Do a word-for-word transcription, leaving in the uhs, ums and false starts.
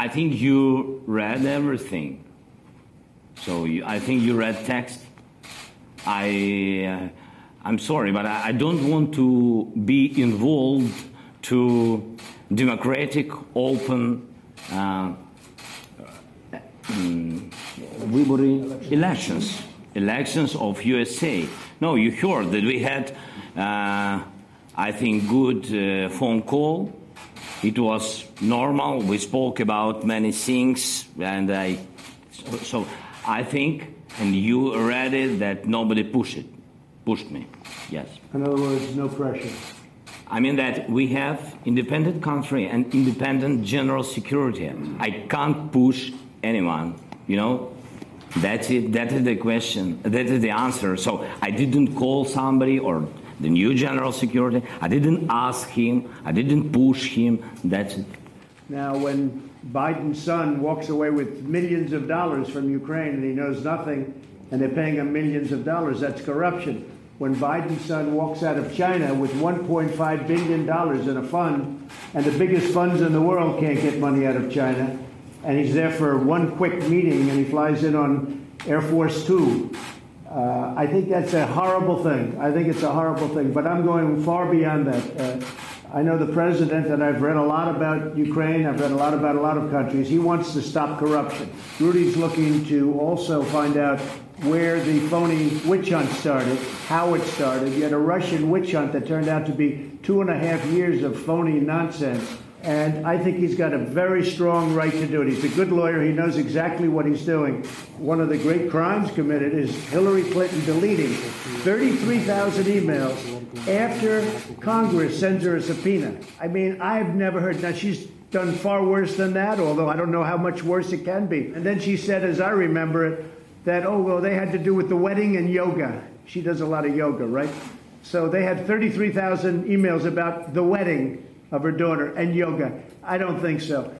I think you read everything. So you, I think you read text. I, uh, I'm sorry, but I, I don't want to be involved to democratic, open, uh, um, elections, elections of U S A. No, you heard that we had, uh, I think, good uh, phone call. It was normal. We spoke about many things, and I, so, so I think, and you read it, that nobody pushed it, pushed me. Yes. In other words, no pressure. I mean that we have independent country and independent general security. I can't push anyone, you know. That's it. That is the question. That is the answer. So I didn't call somebody or the new general security. I didn't ask him. I didn't push him. That's it. Now, when Biden's son walks away with millions of dollars from Ukraine and he knows nothing, and they're paying him millions of dollars, that's corruption. When Biden's son walks out of China with one point five billion dollars in a fund, and the biggest funds in the world can't get money out of China, and he's there for one quick meeting and he flies in on Air Force Two, uh, I think that's a horrible thing. I think it's a horrible thing. But I'm going far beyond that. Uh, I know the president, and I've read a lot about Ukraine. I've read a lot about a lot of countries. He wants to stop corruption. Rudy's looking to also find out where the phony witch hunt started, how it started. You had a Russian witch hunt that turned out to be two and a half years of phony nonsense. And I think he's got a very strong right to do it. He's a good lawyer. He knows exactly what he's doing. One of the great crimes committed is Hillary Clinton deleting thirty-three thousand emails after Congress sends her a subpoena. I mean, I've never heard. Now, she's done far worse than that, although I don't know how much worse it can be. And then she said, as I remember it, that, oh, well, they had to do with the wedding and yoga. She does a lot of yoga, right? So they had thirty-three thousand emails about the wedding of her daughter and yoga. I don't think so.